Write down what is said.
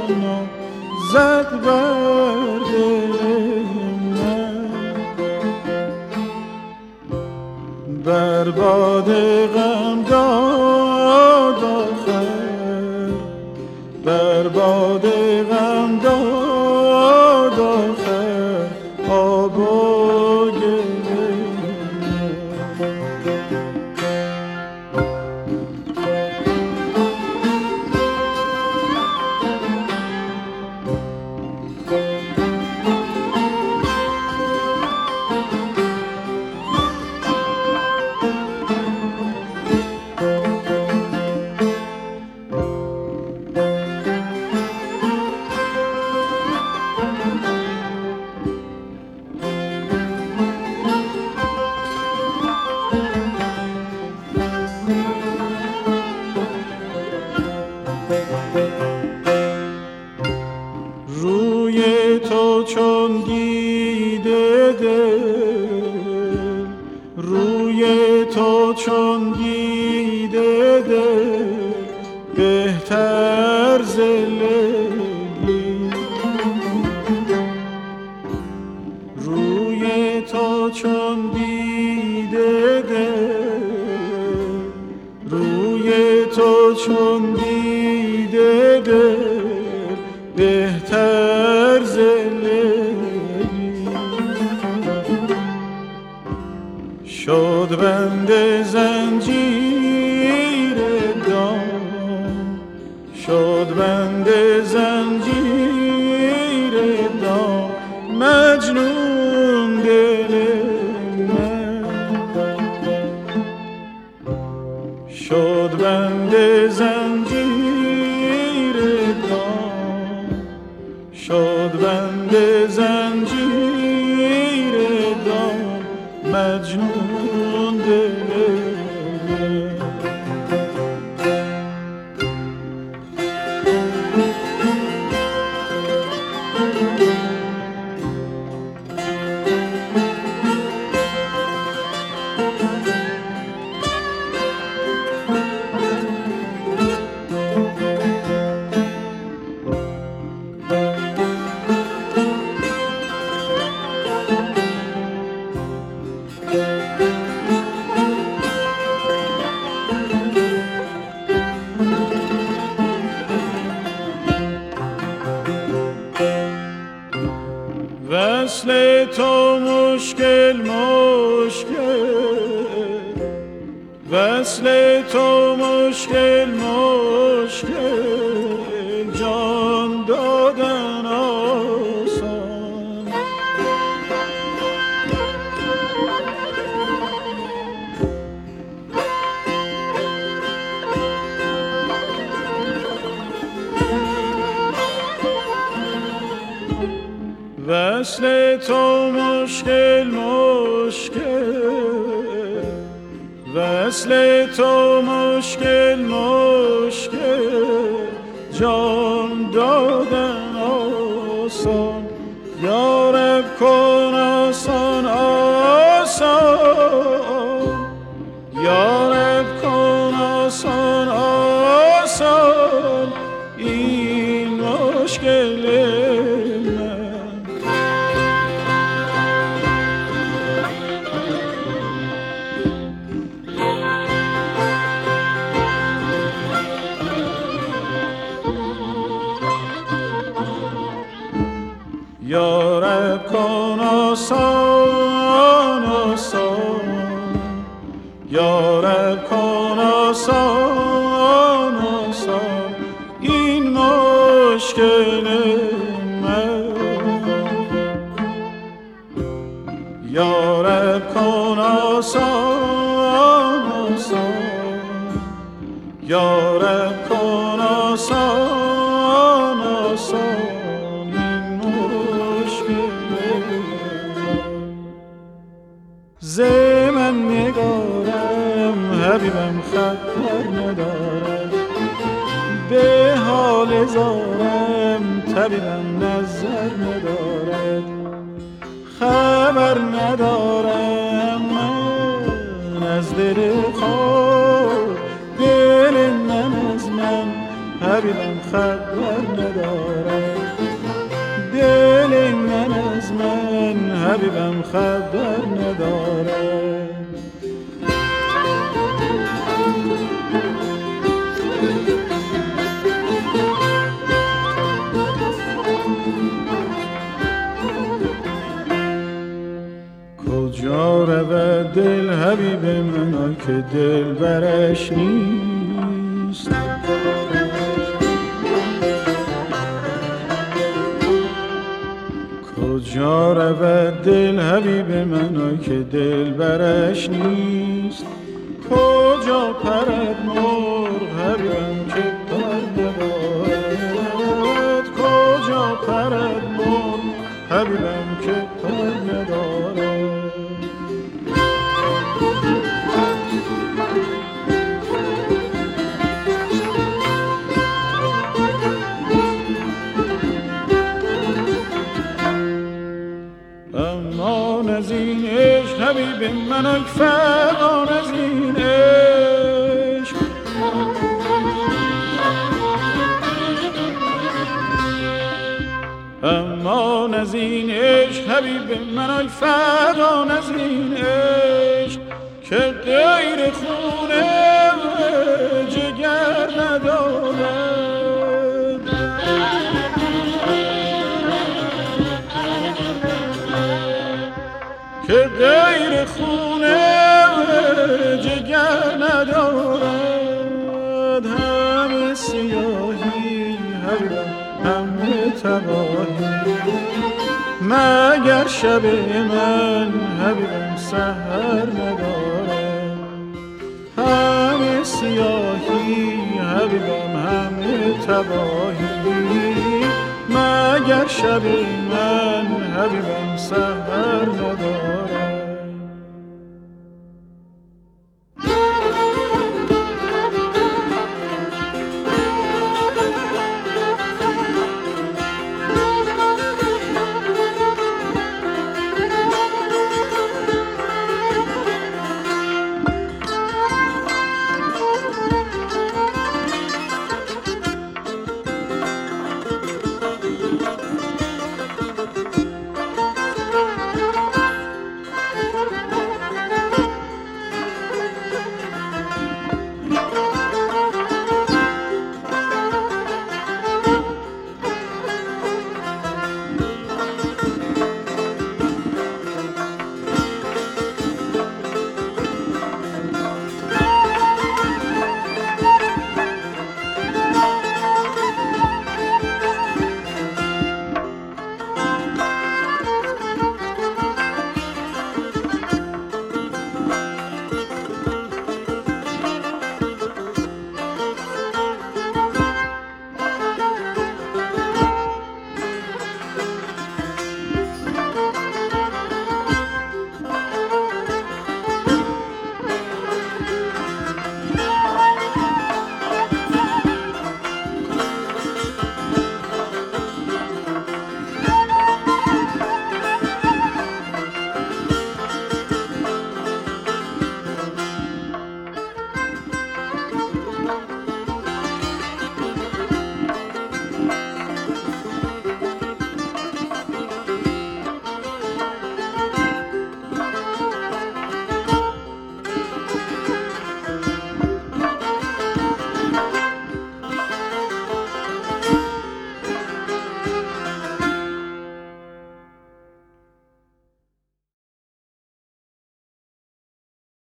تنها زد بر دل من. بر باد غم داد آخر، بر باد غم داد آخر آب و گل من. روی تو چون دیده دل، روی تو چون دیده دل بهتر ز لیلی. روی تو چون دیده دل، روی تو چون دیده دل بهتر ز لیلی. شد بند زنجیر دام، شد بند زنجیر دام مجنون دل من. شد بند زنجیر دام، شد بند زنجیر دام مجنون دل من. وصل تو مشکل مشکل، وصل تو مشکل مشکل جان دادن آسان. وصل تو مشکل مشکل، وصل تو مشکل مشکل جان دادن آسان. یا رب کن آسان آسان، یا رب کن آسان آسان این مشکل من. یا رب کن آسان آسان، یا رب کن آسان آسان این مشکل من. یا رب کن آسان آسان، یا رب کن آسان آسان ز من نگارم حبیبم خبر ندارم، به حال زارم طبیبم نظر ندارد. خبر ندارم من از دل خود، دل من از من حبیبم خبر ندارد. دل من از من حبیبم خبر ندارد. کجا رود دل حبیب من که دل برش نیست؟ کجا رود دل حبیب من که دل برش نیست؟ کجا پرد مرغ حبیبم که پر ندارد؟ کجا پرد مرغ حبیبم که پر ندارد؟ امان از این عشق حبیب من ای فغان از این عشق، امان از این عشق حبیب من ای فغان از این عشق که غیر خون جگر ندارد. که غیر خون جگر ندارد. همه سیاهی حبیبم همه تباهی، مگر شب من حبیبم سحر ندارد. همه سیاهی حبیبم همه تباهی، مگر شب من حبیبم سحر ندارد.